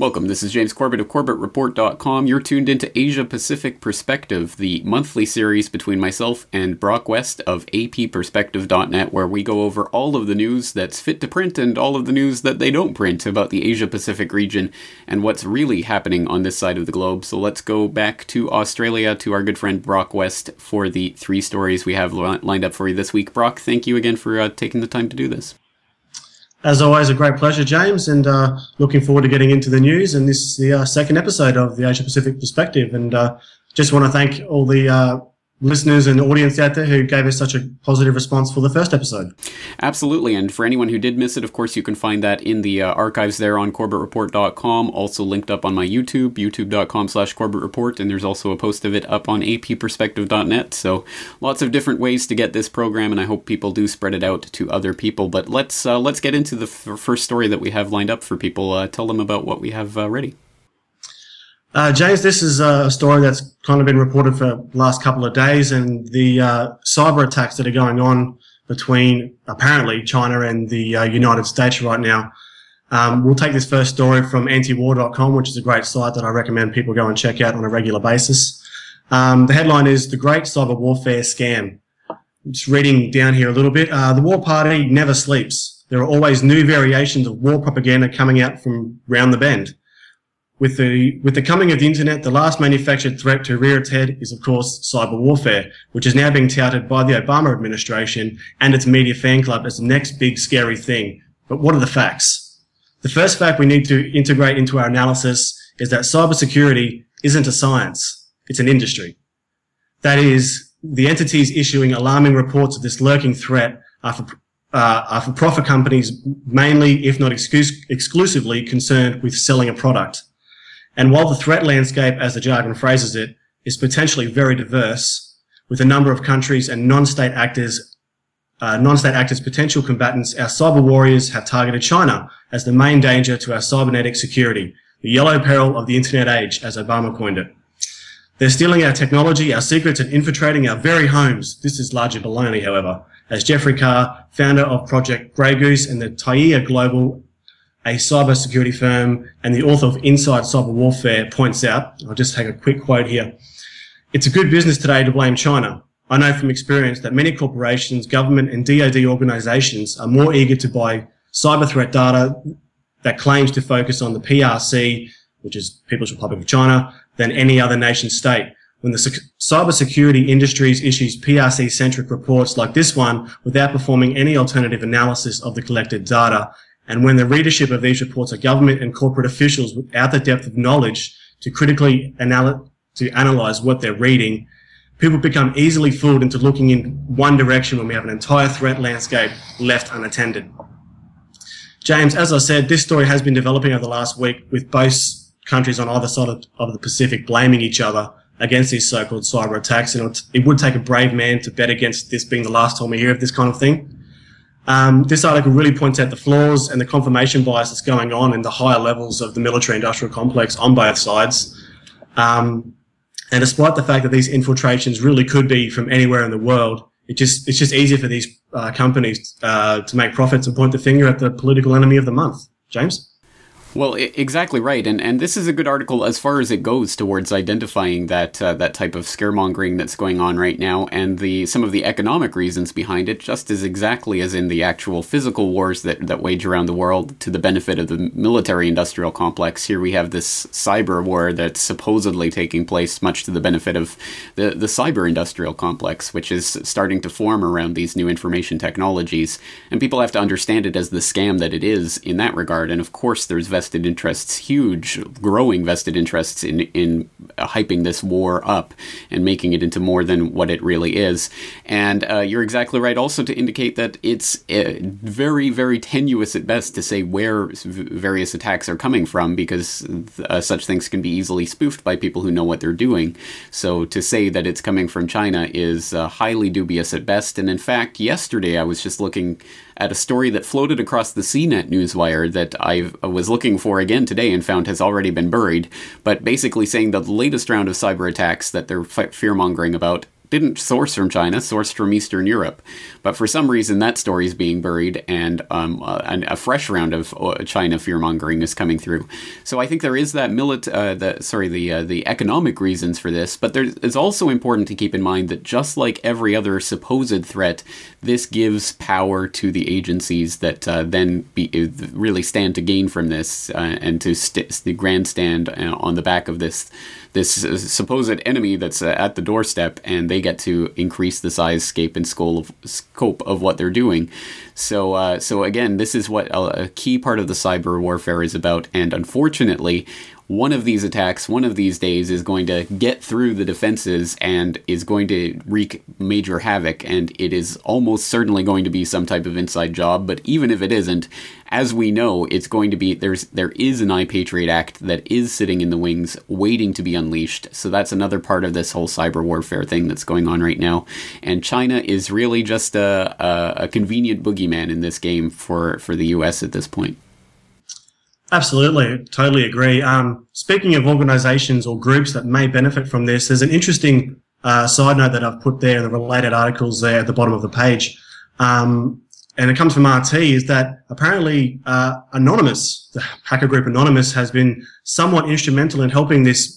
Welcome, this is James Corbett of CorbettReport.com. You're tuned into Asia Pacific Perspective, the monthly series between myself and Brock West of APPerspective.net, where we go over all of the news that's fit to print and all of the news that they don't print about the Asia Pacific region and what's really happening on this side of the globe. So let's go back to Australia to our good friend Brock West for the three stories we have lined up for you this week. Brock, thank you again for taking the time to do this. As always, a great pleasure, James, and looking forward to getting into the news. And this is the second episode of the Asia Pacific Perspective. And just want to thank all the listeners and audience out there who gave us such a positive response for the first episode. Absolutely. And for anyone who did miss it, of course, you can find that in the archives there on CorbettReport.com, also linked up on my YouTube, youtube.com/CorbettReport, and there's also a post of it up on APPerspective.net. So lots of different ways to get this program, and I hope people do spread it out to other people. But let's get into the first story that we have lined up for people. Tell them about what we have ready. James, this is a story that's kind of been reported for the last couple of days, and the cyber attacks that are going on between apparently China and the United States right now. We'll take this first story from antiwar.com, which is a great site that I recommend people go and check out on a regular basis. The headline is "The Great Cyber Warfare Scam." Just reading down here a little bit. The war party never sleeps. There are always new variations of war propaganda coming out from round the bend. With the coming of the internet, the last manufactured threat to rear its head is, of course, cyber warfare, which is now being touted by the Obama administration and its media fan club as the next big scary thing. But what are the facts? The first fact we need to integrate into our analysis is that cybersecurity isn't a science, it's an industry. That is, the entities issuing alarming reports of this lurking threat are for profit companies mainly, if not exclusively, concerned with selling a product. And while the threat landscape, as the jargon phrases it, is potentially very diverse, with a number of countries and non-state actors potential combatants, our cyber warriors have targeted China as the main danger to our cybernetic security, the yellow peril of the internet age, as Obama coined it. They're stealing our technology, our secrets, and infiltrating our very homes. This is largely baloney, however, as Jeffrey Carr, founder of Project Grey Goose and the Taiya Global, a cybersecurity firm, and the author of Inside Cyber Warfare, points out. I'll just take a quick quote here. "It's a good business today to blame China. I know from experience that many corporations, government, and DoD organizations are more eager to buy cyber threat data that claims to focus on the PRC, which is People's Republic of China, than any other nation state. When the cybersecurity industries issues PRC-centric reports like this one without performing any alternative analysis of the collected data, and when the readership of these reports are government and corporate officials without the depth of knowledge to critically analyze what they're reading, people become easily fooled into looking in one direction when we have an entire threat landscape left unattended." James, as I said, this story has been developing over the last week, with both countries on either side of the Pacific blaming each other against these so-called cyber attacks. And it would take a brave man to bet against this being the last time we hear of this kind of thing. This article really points out the flaws and the confirmation bias that's going on in the higher levels of the military-industrial complex on both sides. And despite the fact that these infiltrations really could be from anywhere in the world, it's just easier for these companies to make profits and point the finger at the political enemy of the month. James? Well, exactly right, and this is a good article as far as it goes towards identifying that type of scaremongering that's going on right now, and some of the economic reasons behind it, just as exactly as in the actual physical wars that wage around the world to the benefit of the military-industrial complex. Here we have this cyber war that's supposedly taking place much to the benefit of the cyber-industrial complex, which is starting to form around these new information technologies, and people have to understand it as the scam that it is in that regard. And of course, there's vested interests, huge, growing vested interests in hyping this war up and making it into more than what it really is. And you're exactly right also to indicate that it's very, very tenuous at best to say where various attacks are coming from, because such things can be easily spoofed by people who know what they're doing. So to say that it's coming from China is highly dubious at best. And in fact, yesterday I was just looking at a story that floated across the CNET newswire that I was looking for again today and found has already been buried, but basically saying that the latest round of cyber attacks that they're fear-mongering about didn't source from China, sourced from Eastern Europe. But for some reason, that story is being buried, and a fresh round of China fear-mongering is coming through. So I think there is that the economic reasons for this, but it's also important to keep in mind that just like every other supposed threat, this gives power to the agencies that then really stand to gain from this and to the grandstand on the back of this supposed enemy that's at the doorstep, and they get to increase the size, scope, and scope of what they're doing. So again, this is what a key part of the cyber warfare is about, and unfortunately, one of these attacks, one of these days, is going to get through the defenses and is going to wreak major havoc, and it is almost certainly going to be some type of inside job. But even if it isn't, as we know, it's going to be there is an iPatriot Act that is sitting in the wings waiting to be unleashed. So that's another part of this whole cyber warfare thing that's going on right now. And China is really just a convenient boogeyman in this game for the US at this point. Absolutely, totally agree. Speaking of organizations or groups that may benefit from this, there's an interesting side note that I've put there in the related articles there at the bottom of the page. And it comes from RT, is that apparently Anonymous, the hacker group Anonymous, has been somewhat instrumental in helping this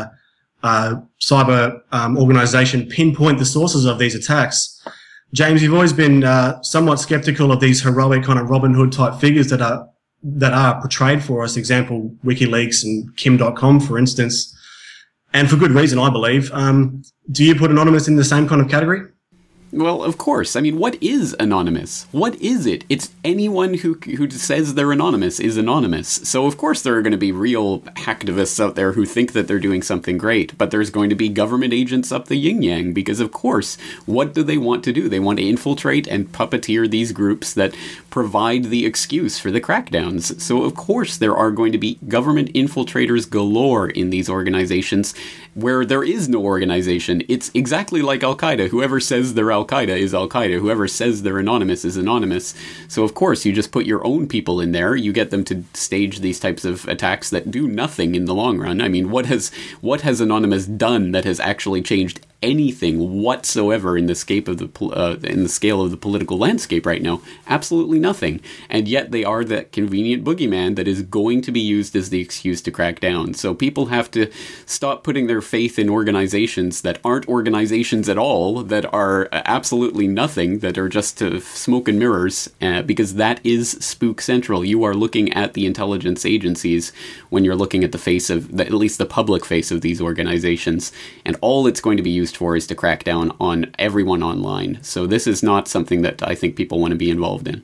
cyber organization pinpoint the sources of these attacks. James, you've always been somewhat skeptical of these heroic kind of Robin Hood type figures that are portrayed for us, example, WikiLeaks and Kim.com, for instance, and for good reason, I believe. Do you put Anonymous in the same kind of category? Well, of course. I mean, what is anonymous? What is it? It's anyone who says they're anonymous is anonymous. So, of course, there are going to be real hacktivists out there who think that they're doing something great, but there's going to be government agents up the yin-yang because, of course, what do they want to do? They want to infiltrate and puppeteer these groups that provide the excuse for the crackdowns. So, of course, there are going to be government infiltrators galore in these organizations where there is no organization. It's exactly like Al-Qaeda. Whoever says they're Al-Qaeda is Al-Qaeda. Whoever says they're anonymous is anonymous. So, of course, you just put your own people in there. You get them to stage these types of attacks that do nothing in the long run. I mean, what has Anonymous done that has actually changed anything whatsoever in the scale of the political landscape right now? Absolutely nothing. And yet they are that convenient boogeyman that is going to be used as the excuse to crack down. So people have to stop putting their faith in organizations that aren't organizations at all, that are absolutely nothing, that are just smoke and mirrors, because that is Spook Central. You are looking at the intelligence agencies when you're looking at the face of, at least the public face of these organizations, and all it's going to be used for is to crack down on everyone online. So this is not something that I think people want to be involved in.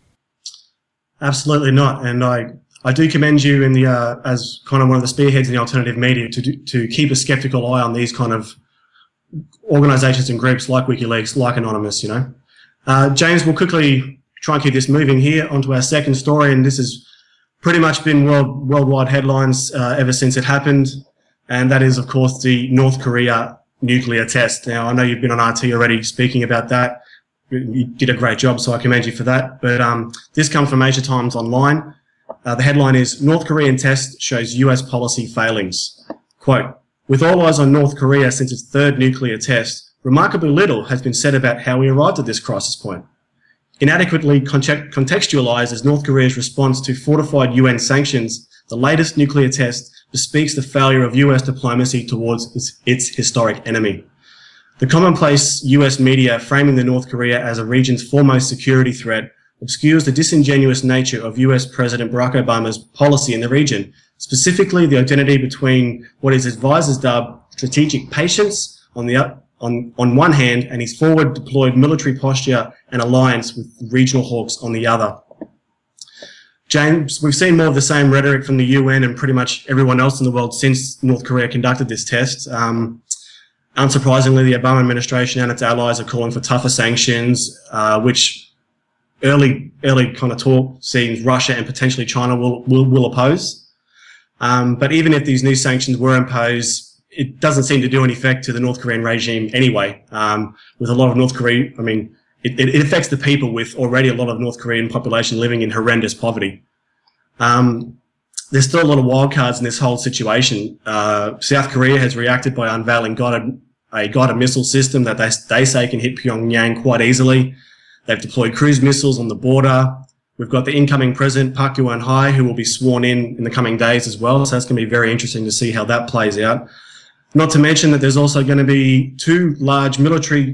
Absolutely not. And I do commend you in the as kind of one of the spearheads in the alternative media to keep a skeptical eye on these kind of organizations and groups like WikiLeaks, like Anonymous, you know. James, we'll quickly try and keep this moving here onto our second story, and this has pretty much been worldwide headlines ever since it happened, and that is, of course, the North Korea nuclear test. Now, I know you've been on RT already speaking about that. You did a great job, so I commend you for that. But this comes from Asia Times Online. The headline is, North Korean test shows US policy failings. Quote, with all eyes on North Korea since its third nuclear test, remarkably little has been said about how we arrived at this crisis point. Inadequately contextualized as North Korea's response to fortified UN sanctions, the latest nuclear test bespeaks the failure of US diplomacy towards its historic enemy. The commonplace US media framing the North Korea as a region's foremost security threat obscures the disingenuous nature of US President Barack Obama's policy in the region, specifically the identity between what his advisors dub strategic patience on one hand and his forward deployed military posture and alliance with regional hawks on the other. James, we've seen more of the same rhetoric from the UN and pretty much everyone else in the world since North Korea conducted this test. Unsurprisingly, the Obama administration and its allies are calling for tougher sanctions, which early kind of talk seems Russia and potentially China will oppose. But even if these new sanctions were imposed, it doesn't seem to do any effect to the North Korean regime anyway. With a lot of North Korea, I mean, it affects the people, with already a lot of North Korean population living in horrendous poverty. There's still a lot of wild cards in this whole situation. South Korea has reacted by unveiling guided a guided missile system that they say can hit Pyongyang quite easily. They've deployed cruise missiles on the border. We've got the incoming president, Park Geun-hye, who will be sworn in the coming days as well. So that's going to be very interesting to see how that plays out. Not to mention that there's also going to be two large military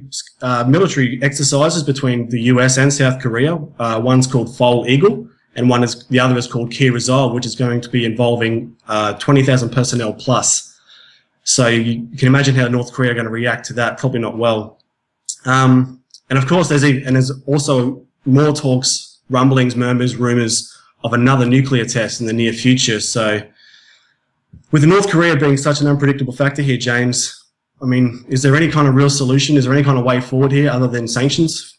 exercises between the US and South Korea. One's called Foal Eagle, and the other is called Key Resolve, which is going to be involving 20,000 personnel plus. So you can imagine how North Korea are going to react to that. Probably not well. And of course, there's also more talks, rumblings, murmurs, rumours of another nuclear test in the near future. So with North Korea being such an unpredictable factor here, James, I mean, is there any kind of real solution? Is there any kind of way forward here other than sanctions?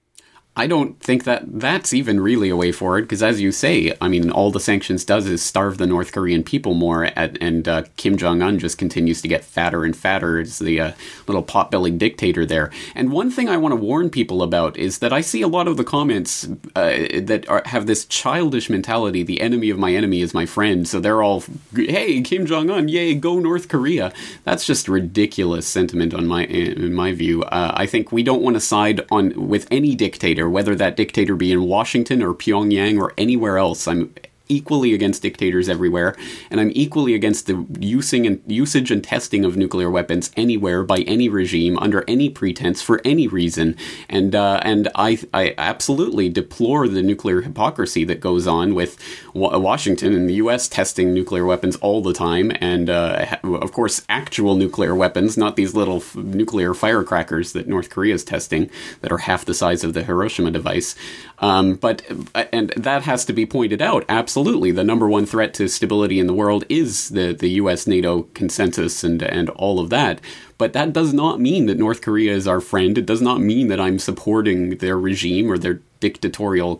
I don't think that that's even really a way forward, because as you say, I mean, all the sanctions does is starve the North Korean people more, and Kim Jong-un just continues to get fatter and fatter as the little pot-bellied dictator there. And one thing I want to warn people about is that I see a lot of the comments that have this childish mentality, the enemy of my enemy is my friend, so they're all, hey, Kim Jong-un, yay, go North Korea. That's just ridiculous sentiment in my view. I think we don't want to side with any dictator, whether that dictator be in Washington or Pyongyang or anywhere else. I'm equally against dictators everywhere, and I'm equally against the usage and testing of nuclear weapons anywhere by any regime under any pretense for any reason. And I absolutely deplore the nuclear hypocrisy that goes on with Washington and the U.S. testing nuclear weapons all the time, and of course actual nuclear weapons, not these little nuclear firecrackers that North Korea is testing that are half the size of the Hiroshima device. But that has to be pointed out. Absolutely, the number one threat to stability in the world is the U.S.-NATO consensus and all of that. But that does not mean that North Korea is our friend. It does not mean that I'm supporting their regime or their dictatorial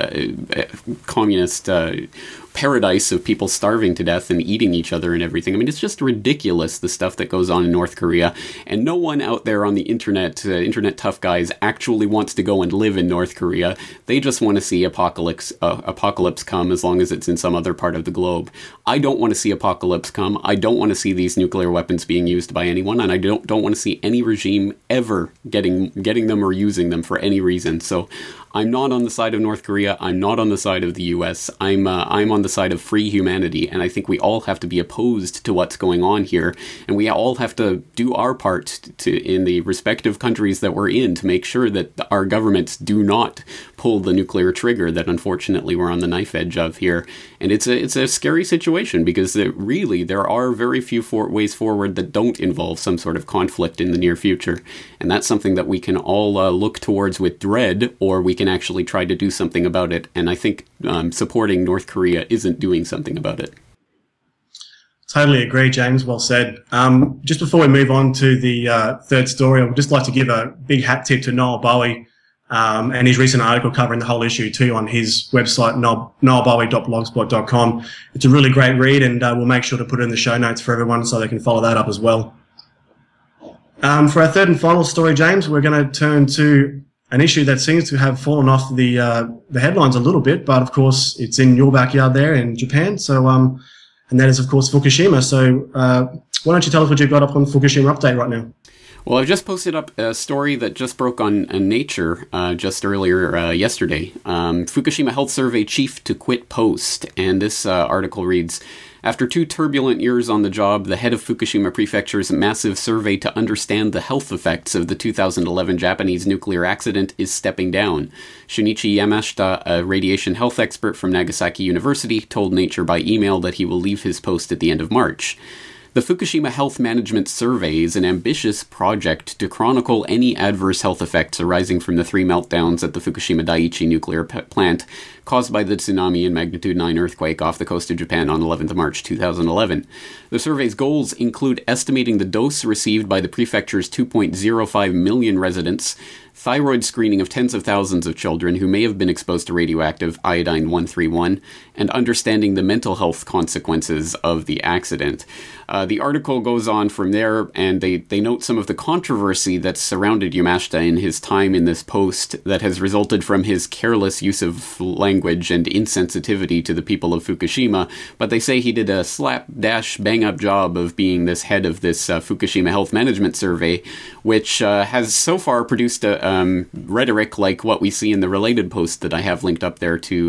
communist paradise of people starving to death and eating each other and everything. I mean, it's just ridiculous, the stuff that goes on in North Korea. And no one out there on the internet, internet tough guys, actually wants to go and live in North Korea. They just want to see apocalypse come, as long as it's in some other part of the globe. I don't want to see apocalypse come. I don't want to see these nuclear weapons being used by anyone, and I don't want to see any regime ever getting them or using them for any reason. So I'm not on the side of North Korea. I'm not on the side of the U.S. I'm on the side of free humanity, and I think we all have to be opposed to what's going on here, and we all have to do our part in the respective countries that we're in to make sure that our governments do not pull the nuclear trigger that unfortunately we're on the knife edge of here. And it's a scary situation, because really there are very few ways forward that don't involve some sort of conflict in the near future, and that's something that we can all look towards with dread, or we can actually try to do something about it. And I think supporting North Korea isn't doing something about it. Totally agree, James. Well said. Just before we move on to the third story, I would just like to give a big hat tip to Noel Bowie and his recent article covering the whole issue too on his website, noelbowie.blogspot.com. It's a really great read, and we'll make sure to put it in the show notes for everyone so they can follow that up as well. For our third and final story, James, we're going to turn to an issue that seems to have fallen off the headlines a little bit, but of course it's in your backyard there in Japan. So, and that is of course Fukushima. So, why don't you tell us what you've got up on Fukushima Update right now? Well, I've just posted up a story that just broke on Nature just earlier yesterday. Fukushima Health Survey Chief to quit post, and this article reads: after 2 turbulent years on the job, the head of Fukushima Prefecture's massive survey to understand the health effects of the 2011 Japanese nuclear accident is stepping down. Shunichi Yamashita, a radiation health expert from Nagasaki University, told Nature by email that he will leave his post at the end of March. The Fukushima Health Management Survey is an ambitious project to chronicle any adverse health effects arising from the 3 meltdowns at the Fukushima Daiichi nuclear plant caused by the tsunami and magnitude 9 earthquake off the coast of Japan on 11th March 2011. The survey's goals include estimating the dose received by the prefecture's 2.05 million residents, thyroid screening of tens of thousands of children who may have been exposed to radioactive iodine-131, and understanding the mental health consequences of the accident. The article goes on from there, and they note some of the controversy that's surrounded Yamashita in his time in this post that has resulted from his careless use of language and insensitivity to the people of Fukushima, but they say he did a slapdash bang-up job of being this head of this Fukushima Health Management Survey, which has so far produced a rhetoric like what we see in the related post that I have linked up there to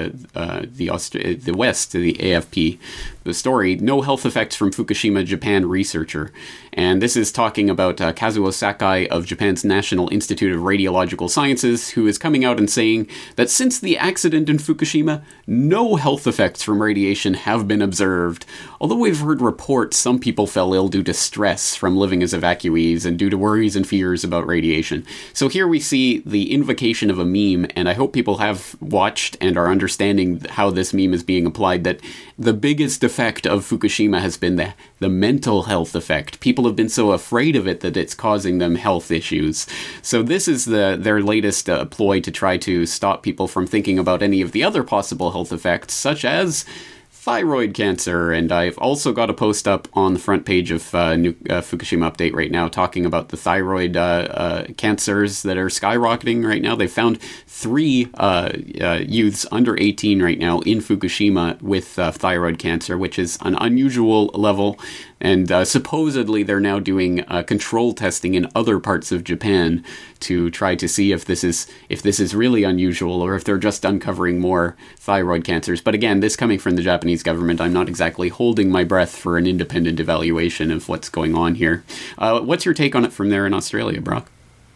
the West, to the AFP. The story, No Health Effects from Fukushima Japan Researcher. And this is talking about Kazuo Sakai of Japan's National Institute of Radiological Sciences, who is coming out and saying that since the accident in Fukushima, no health effects from radiation have been observed. Although we've heard reports some people fell ill due to stress from living as evacuees and due to worries and fears about radiation. So here we see the invocation of a meme, and I hope people have watched and are understanding how this meme is being applied, that the biggest effect of Fukushima has been the mental health effect. People have been so afraid of it that it's causing them health issues. So this is their latest ploy to try to stop people from thinking about any of the other possible health effects, such as thyroid cancer. And I've also got a post up on the front page of Fukushima Update right now talking about the thyroid cancers that are skyrocketing right now. They found 3 youths under 18 right now in Fukushima with thyroid cancer, which is an unusual level. And supposedly they're now doing control testing in other parts of Japan to try to see if this is really unusual or if they're just uncovering more thyroid cancers. But again, this coming from the Japanese government, I'm not exactly holding my breath for an independent evaluation of what's going on here. What's your take on it from there in Australia, Brock?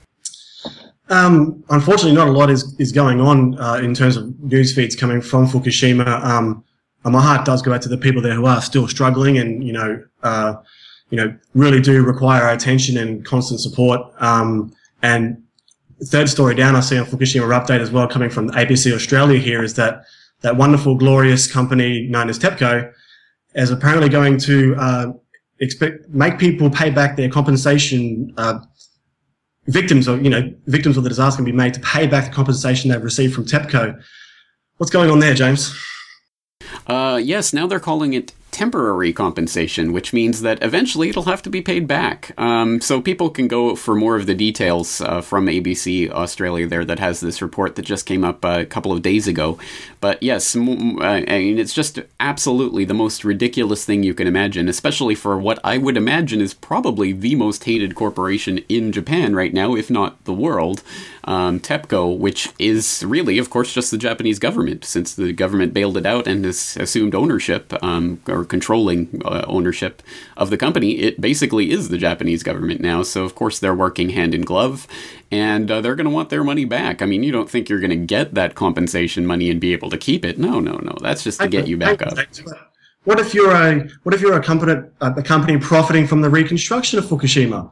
Unfortunately, not a lot is going on in terms of news feeds coming from Fukushima. My heart does go out to the people there who are still struggling and, really do require our attention and constant support. And the third story down I see on Fukushima Update as well, coming from ABC Australia here, is that wonderful, glorious company known as TEPCO is apparently going to make people pay back their compensation. Victims of the disaster can be made to pay back the compensation they've received from TEPCO. What's going on there, James? Yes, now they're calling it temporary compensation, which means that eventually it'll have to be paid back. So people can go for more of the details from ABC Australia there that has this report that just came up a couple of days ago. But yes, I mean, it's just absolutely the most ridiculous thing you can imagine, especially for what I would imagine is probably the most hated corporation in Japan right now, if not the world. TEPCO, which is really, of course, just the Japanese government, since the government bailed it out and has assumed ownership, or controlling ownership of the company. It basically is the Japanese government now, so of course they're working hand in glove, and they're going to want their money back. I mean, you don't think you're going to get that compensation money and be able to keep it? No. That's just to get you back up. What if you're a company profiting from the reconstruction of Fukushima?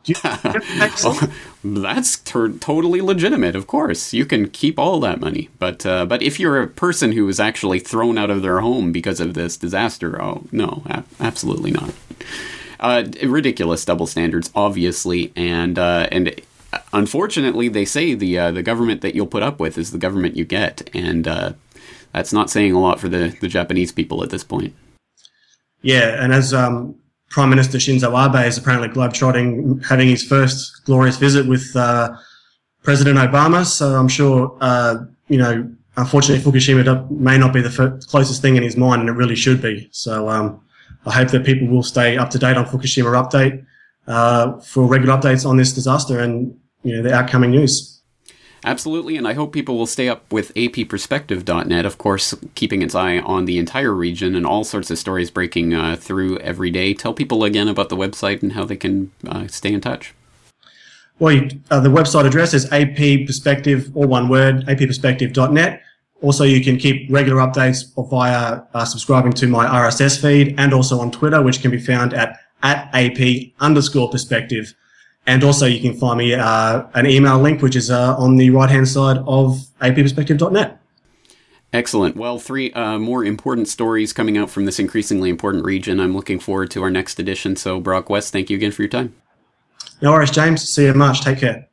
That's totally legitimate. Of course, you can keep all that money. But if you're a person who was actually thrown out of their home because of this disaster, oh no, absolutely not. Ridiculous double standards, obviously, and unfortunately, they say the government that you'll put up with is the government you get, and that's not saying a lot for the Japanese people at this point. Yeah, and as Prime Minister Shinzo Abe is apparently globetrotting, having his first glorious visit with President Obama, so I'm sure, unfortunately Fukushima may not be the closest thing in his mind, and it really should be. So I hope that people will stay up to date on Fukushima Update for regular updates on this disaster and the outcoming news. Absolutely, and I hope people will stay up with apperspective.net, of course, keeping its eye on the entire region and all sorts of stories breaking through every day. Tell people again about the website and how they can stay in touch. Well, the website address is apperspective, all one word, apperspective.net. Also, you can keep regular updates via subscribing to my RSS feed and also on Twitter, which can be found at @AP_perspective. And also you can find me an email link, which is on the right-hand side of apperspective.net. Excellent. Well, 3 more important stories coming out from this increasingly important region. I'm looking forward to our next edition. So, Brock West, thank you again for your time. No worries, James. See you in March. Take care.